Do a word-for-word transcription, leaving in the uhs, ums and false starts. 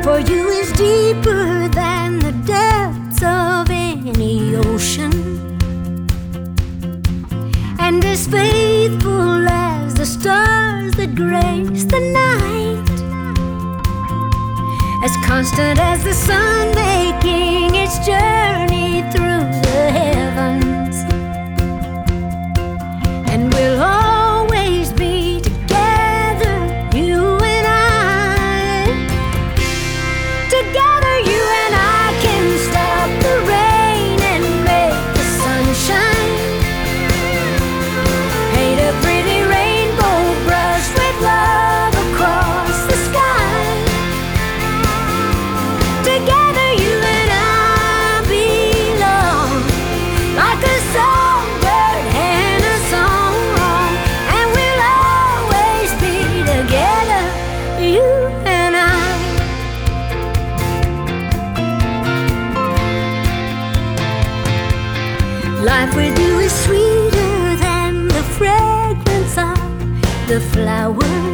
for you is deeper than the depths of any ocean, and as faithful as the stars that grace the night, as constant as the sun making its journey through the heavens, and we'll always be together, you and I. Together you and I can stop the rain and make the sun shine, paint a pretty rainbow brush with love across the sky. Together you and I belong, like a songbird and a song, and we'll always be together, you and I. Life with you is sweeter than the fragrance of the flowers